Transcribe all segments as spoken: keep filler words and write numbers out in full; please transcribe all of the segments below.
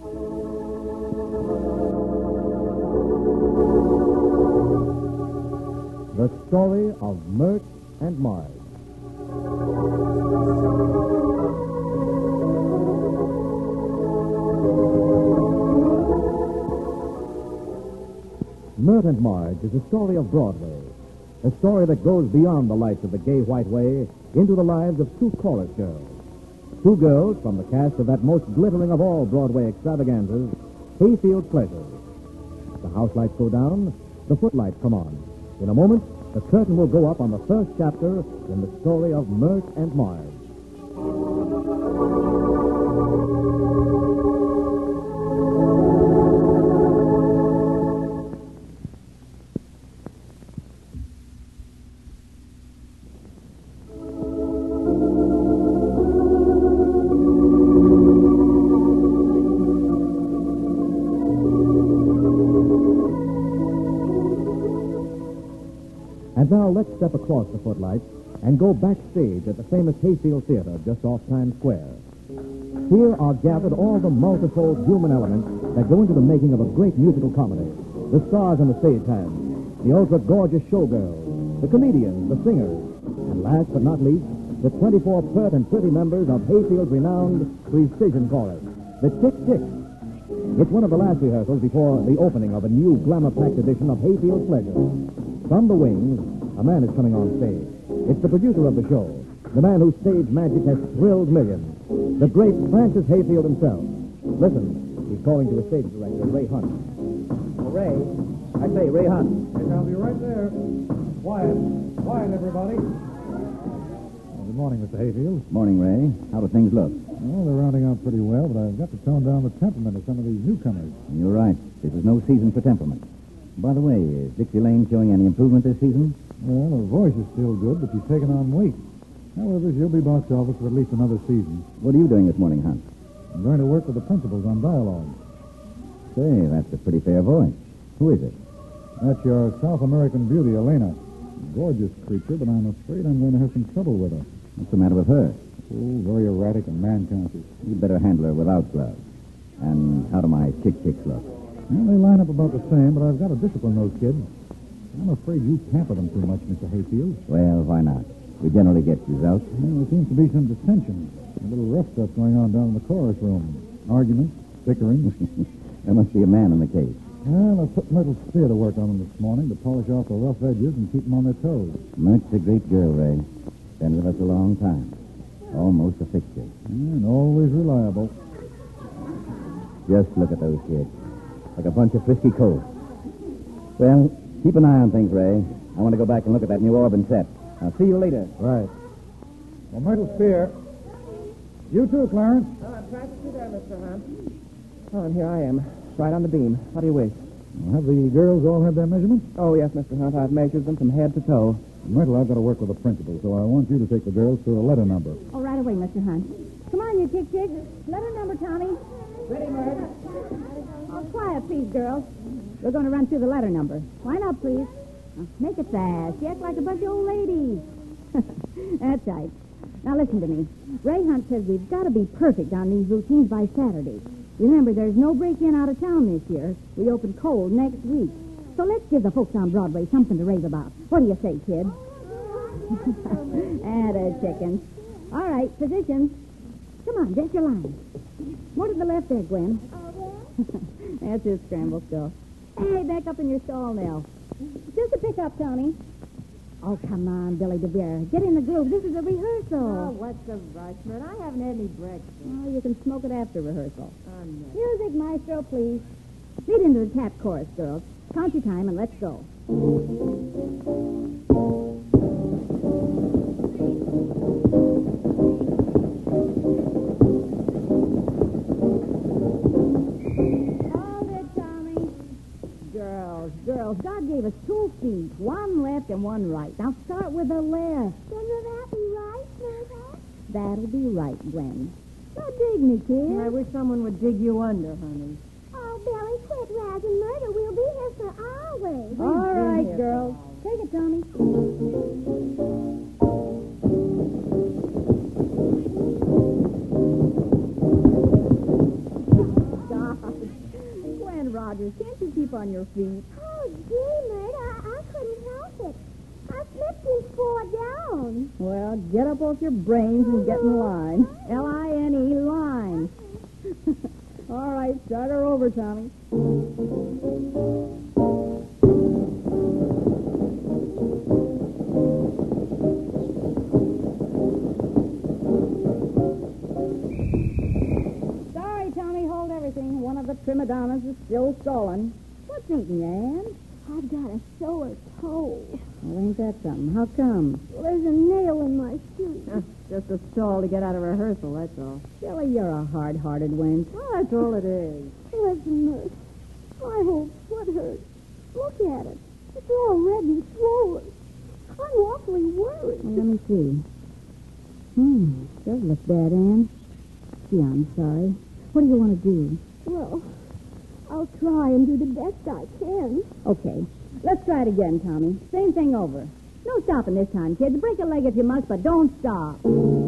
The story of Mert and Marge. Mert and Marge is a story of Broadway. A story that goes beyond the lights of the gay white way into the lives of two chorus girls. Two girls from the cast of that most glittering of all Broadway extravaganzas, Hayfield Pleasures. The house lights go down, the footlights come on. In a moment, the curtain will go up on the first chapter in the story of Mert and Marge. And now let's step across the footlights and go backstage at the famous Hayfield Theater just off Times Square. Here are gathered all the multifold human elements that go into the making of a great musical comedy. The stars and the stagehands, the ultra-gorgeous showgirls, the comedians, the singers, and last but not least, the twenty-four pert and pretty members of Hayfield's renowned Precision Chorus, the Tick Tick. It's one of the last rehearsals before the opening of a new glamour-packed edition of Hayfield Pleasure. From the wings, a man is coming on stage. It's the producer of the show, the man whose stage magic has thrilled millions, the great Francis Hayfield himself. Listen, he's calling to his stage director, Ray Hunt. Oh, Ray, I say, Ray Hunt. Yes, I'll be right there. Quiet. Quiet, everybody. Well, good morning, Mister Hayfield. Morning, Ray. How do things look? Well, they're rounding out pretty well, but I've got to tone down the temperament of some of these newcomers. You're right. This is no season for temperament. By the way, is Dixie Lane showing any improvement this season? Well, her voice is still good, but she's taken on weight. However, she'll be box office for at least another season. What are you doing this morning, Hunt? I'm going to work with the principals on dialogue. Say, that's a pretty fair voice. Who is it? That's your South American beauty, Elena. Gorgeous creature, but I'm afraid I'm going to have some trouble with her. What's the matter with her? Oh, very erratic and man-conscious. You'd better handle her without gloves. And how do my chick-chicks look? Well, they line up about the same, but I've got to discipline those kids. I'm afraid you pamper them too much, Mister Hayfield. Well, why not? We generally get results. Well, there seems to be some dissension. A little rough stuff going on down in the chorus room. Arguments, bickering. There must be a man in the case. Well, I put Myrtle Spear to work on them this morning to polish off the rough edges and keep them on their toes. Mert's a great girl, Ray. Been with us a long time. Almost a fixture. And always reliable. Just look at those kids. Like a bunch of frisky colts. Well, keep an eye on things, Ray. I want to go back and look at that New Orleans set. I'll see you later. Right. Well, Myrtle Spear. You too, Clarence. Oh, I'm practically there, Mister Hunt. Oh, and here I am, right on the beam. What do you wish? Well, have the girls all had their measurements? Oh, yes, Mister Hunt. I've measured them from head to toe. Myrtle, I've got to work with the principal, so I want you to take the girls through a letter number. Oh, right away, Mister Hunt. Come on, you chick-chick. Letter number, Tommy. Ready, Mert? Oh, quiet, please, girls. We're going to run through the letter number. Line up, please. Now, make it fast. You act like a bunch of old ladies. That's right. Now, listen to me. Ray Hunt says we've got to be perfect on these routines by Saturday. Remember, there's no break-in out of town this year. We open cold next week. So let's give the folks on Broadway something to rave about. What do you say, kid? Atta chickens. All right, positions. Come on, get your line. More to the left there, Gwen. That's his scramble stuff. Hey, back up in your stall now. Just a pick up, Tony. Oh, come on, Billy DeVere. Get in the groove. This is a rehearsal. Oh, what's the rush, Mert? I haven't had any breakfast. Oh, you can smoke it after rehearsal. Oh, no. Music, maestro, please. Lead into the tap chorus, girls. Count your time and let's go. Hold it, Tommy. Girls, girls, God gave us two feet, one left and one right. Now start with the left. Then will that be right, Mother? That'll be right, Gwen. Now dig me, kid. I wish someone would dig you under, honey. Oh, Billy, quit razzing Murder. We'll be here for always. All been right, here girls. Take it, Tommy. Stop. keep on your feet. Oh, gee, Mert, I, I couldn't help it. I slipped and fall down. Well, get up off your brains and get in line. L I N E, line. All right, start her over, Tommy. Sorry, Tommy, hold everything. One of the prima donnas is still stalling. What's eating you, Ann? I've got a sore toe. Well, ain't that something? How come? Well, there's a nail in my shoe. Uh, just a stall to get out of rehearsal, that's all. Billy, you're a hard-hearted wench. Oh, that's all it is. Listen, Mert. My whole foot hurts. Look at it. It's all red and swollen. I'm awfully worried. Well, let me see. Hmm, does look bad, Ann. Gee, I'm sorry. What do you want to do? Well, I'll try and do the best I can. Okay, let's try it again, Tommy. Same thing over. No stopping this time, kids. Break a leg if you must, but don't stop.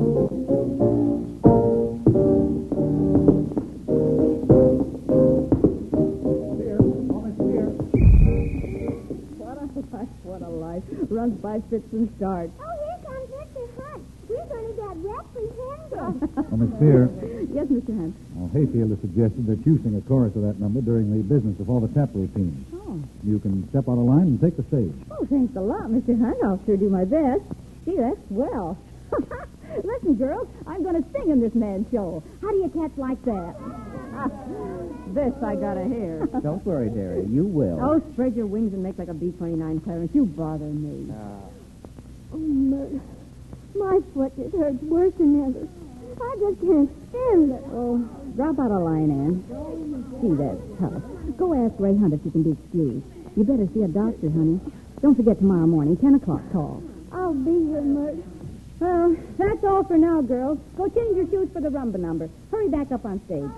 Here, almost here. What a life, what a life. Runs by fits and starts. Oh, here comes Mister Hunt. We're going to get represented. Oh, Miss Spear, Yes, Mister Hunt. well, Hayfield has suggested that you sing a chorus of that number during the business of all the tap routines. Oh. You can step out of line and take the stage. Oh, thanks a lot, Mister Hunt. I'll sure do my best. Gee, that's swell. Listen, girls, I'm going to sing in this man's show. How do you cats like that? This I gotta hear. Don't worry, dearie. You will. Oh, spread your wings and make like a B twenty-nine, Clarence. You bother me. Oh, Mert. My foot just hurts worse than ever. I just can't stand it. Oh, drop out of line, Ann. Gee, that's tough. Go ask Ray Hunt if you can be excused. You better see a doctor, honey. Don't forget tomorrow morning, ten o'clock call. I'll be here, Mert. Well, that's all for now, girls. Go change your shoes for the rumba number. Hurry back up on stage.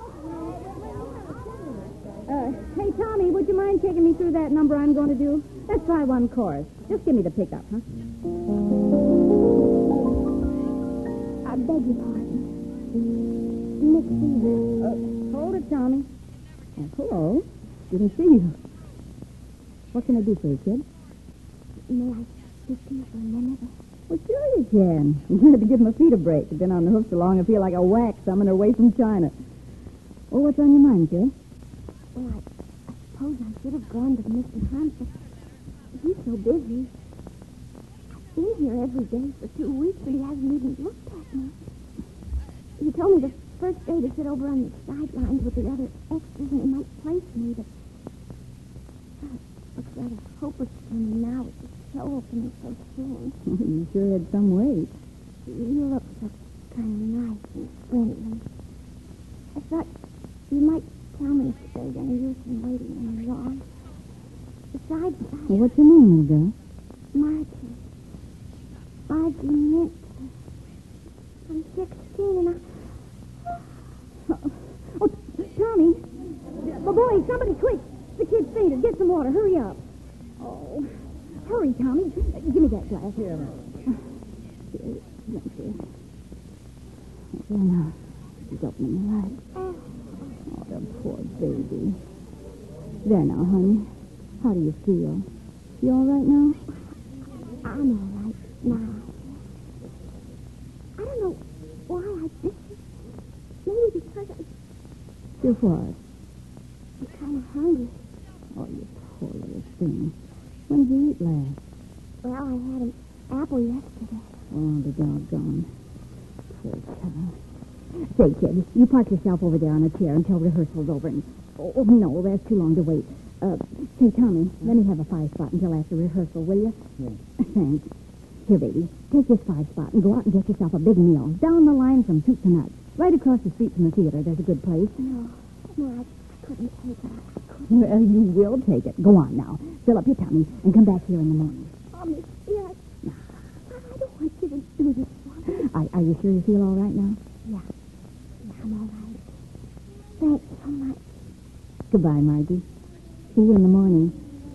Uh, hey, Tommy, would you mind taking me through that number I'm going to do? Let's try one chorus. Just give me the pickup, huh? I beg your pardon. Miss Seaver. Uh, hold it, Tommy. Oh, hello. Didn't see you. What can I do for you, kid? May I speak to you for a minute? Well, sure you can. You need to give my feet a break. I've been on the hoof so long I feel like a wax summoner away from China. Oh, what's on your mind, kid? Well, I, I suppose I should have gone to Mister Hunt, but he's so busy. I've been here every day for two weeks, but he hasn't even looked at me. He told me the first day to sit over on the sidelines with the other extras, and he might place me, but uh, it looks rather hopeless for me now with the show opening so soon. You sure had some weight. You look so kind of nice and friendly. I thought you might tell me if there's any use in waiting any long. Besides that, Well, what's your name, little girl? Margie. Margie Mint. I'm sixteen and I... Oh, Tommy. Oh, boy, somebody quick. The kid's fainted. Get some water. Hurry up. Oh, hurry, Tommy. Uh, Give me that glass. Here, Here, let me see. There now. She's opening the light. Oh, the poor baby. There now, honey. How do you feel? You all right now? I'm all right now. I don't know why I did this. Maybe because I, You're what? I'm kind of hungry. Oh, you poor little thing. When did you eat last? Well, I had an apple yesterday. Oh, the doggone. Poor child. Say, kid, you park yourself over there on a chair until rehearsal's over. And, oh, oh, no, that's too long to wait. Uh, say, Tommy, let me have a five spot until after rehearsal, will you? Yeah. Thanks. Here, baby, take this five spot and go out and get yourself a big meal. Down the line from soup to nuts. Right across the street from the theater. There's a good place. No, no, I, I couldn't take it. I couldn't. Well, you will take it. Go on now. Fill up your tummy and come back here in the morning. Oh, Miss Spear, I, I don't want you to do this one. Are, are you sure you feel all right now? Yeah. Yeah, I'm all right. Thanks so much. Goodbye, Margie. See you in the morning.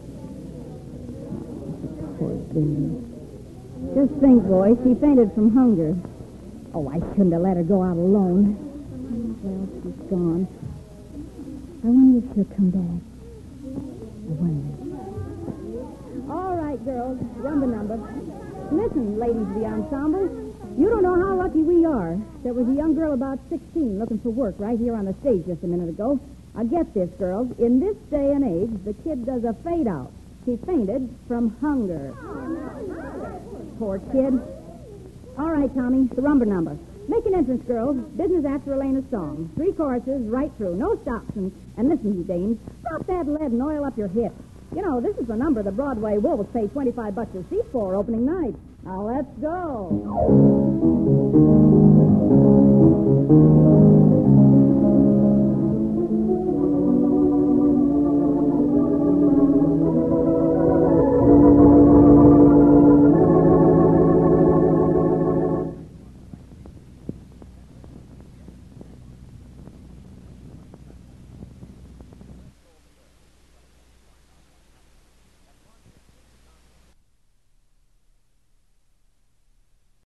Poor baby. Just think, boy, she fainted from hunger. Oh, I shouldn't have let her go out alone. Well, she's gone. I wonder if she'll come back. All right, girls, run the number. Listen, ladies of the ensemble, you don't know how lucky we are. There was a young girl about sixteen looking for work right here on the stage just a minute ago. Now get this, girls. In this day and age, the kid does a fade-out. She fainted from hunger. Poor kid. All right, Tommy, the rumba number. Make an entrance, girls. Business after Elena's song. Three choruses, right through. No stops. And, and listen, you dames, stop that lead and oil up your hips. You know, this is the number the Broadway Wolves pay twenty-five bucks a seat for opening night. Now, let's go.